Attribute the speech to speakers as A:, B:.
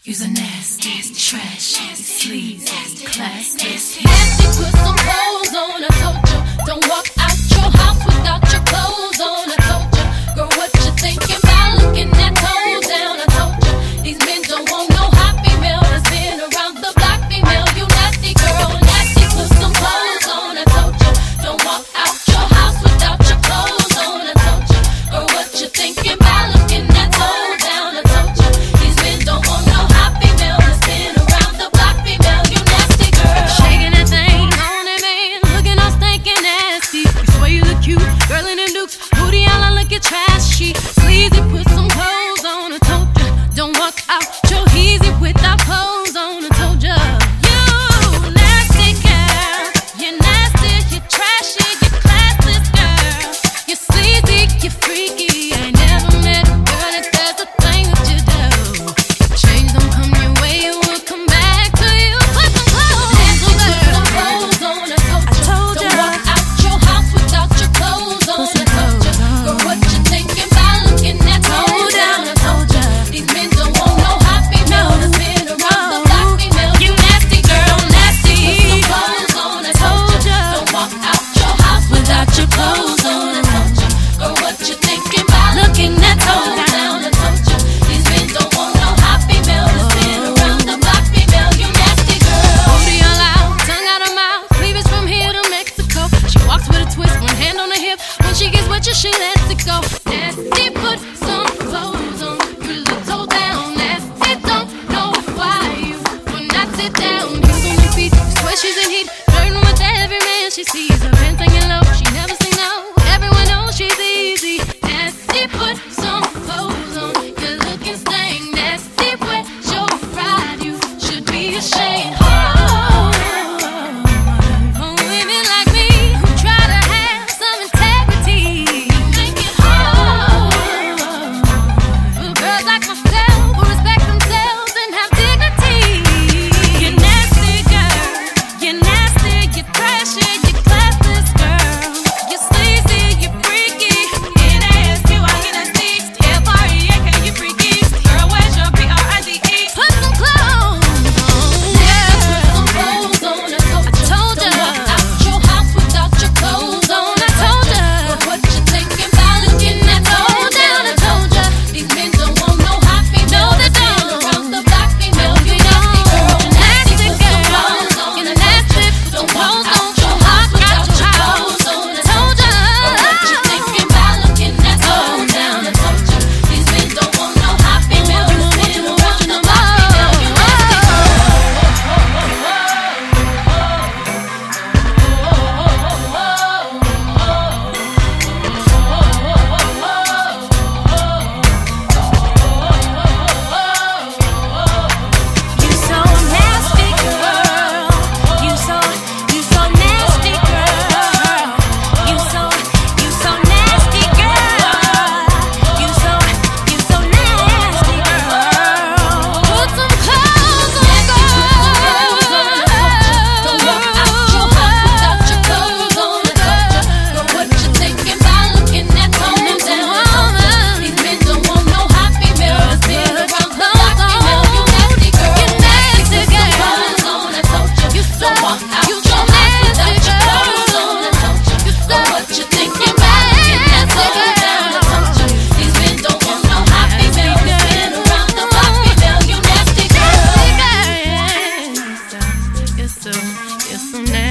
A: You's a nasty, trash, sleazy, classless.
B: Nasty, put some clothes on, I told you. Don't walk out your house without your clothes on, I told you. Girl, what you thinking about looking that toe down, I told you. These men don't want no hot female that's been around the block female. You nasty girl, nasty, put some clothes on, I told you. Don't walk out your house without your clothes on, I told you. Girl, what you thinking about looking that toe down, I told you. These men don't want no hot female that's been around the block female. You nasty girl.
C: Shaking that thing on that man, looking all stinking nasty. You swear you look cute, girl in them dukes, booty all I look at trashy. Sleazy, put some clothes on, I told ya. Don't walk out your easy without clothes on, I told ya. You nasty girl, you're nasty, you're trashy, you're classless girl. You're sleazy, you're freaky. I ain't never met a girl that does the thing that you do. Change don't come your way, it will come back to you. Put some clothes
B: Nasty, put some
C: on.
B: clothes on, I told ya.
C: I told
B: Don't
C: ya.
B: walk out your house without your clothes on, I told ya. Girl, what you thinking about looking that toe down, I told ya. These men don't want no hot female that's been around the block female. You nasty girl, nasty. Put some clothes on, I told ya. Don't walk out your house without your clothes on, I told ya. Girl, what you thinking about looking that toe down, I told ya. These men don't want no hot female that's been around the block female. You nasty girl.
C: Booty all out, tongue out her mouth, cleavage from here to Mexico. She walks with a twist, one hand on her hip. When she gets with you, she lets it go. Nasty, put some clothes on, you look toe down. Nasty, don't know why you will not sit down. Heels on her feet, swear she's in heat, flirting with every man she sees. Her hands hanging low, she never say no. Everyone knows she's easy. Nasty, put some clothes on, you're looking stained. Nasty, where's your pride? You should be ashamed. For women like me who try to have some integrity. Make it hard for girls like myself who respect themselves and have dignity. You're nasty, girl. You're nasty, you're trashy, you're classless, girl. You're sleazy, you're freaky. N-A-S-T-Y-N-S-T, F-R-E-A-K, you freaky. Girl, where's your P-R-I-D-E? Put some clothes on.
B: Some clothes on, I told ya. Don't walk out your house without your clothes on, I told ya. But what you thinking about looking that toe down, I told ya. These men don't want no hot female that's been around the block female. You nasty girl, nasty, put some clothes on, I told ya. Don't walk out your house without your clothes on, I told ya. But what you thinking about looking that toe down, I told ya. These men don't want no hot female that's been around the block female. You nasty
C: You so nasty, girl. You so nasty, girl. You so nasty, girl. You so nasty, girl. Put some clothes on, girl.
B: Don't walk out your house without your clothes on, I told ya. Girl, what you thinking about looking that toe down, I told ya. These men don't want no hot female that's been around the block female. You nasty girl, nasty, put some clothes on, I told ya. Don't walk out your house without your clothes on, I told ya. Girl, what you thinking about looking that toe down, I told ya. These men don't want no hot female that's been around the block female. You nasty girl.
C: You're so nasty.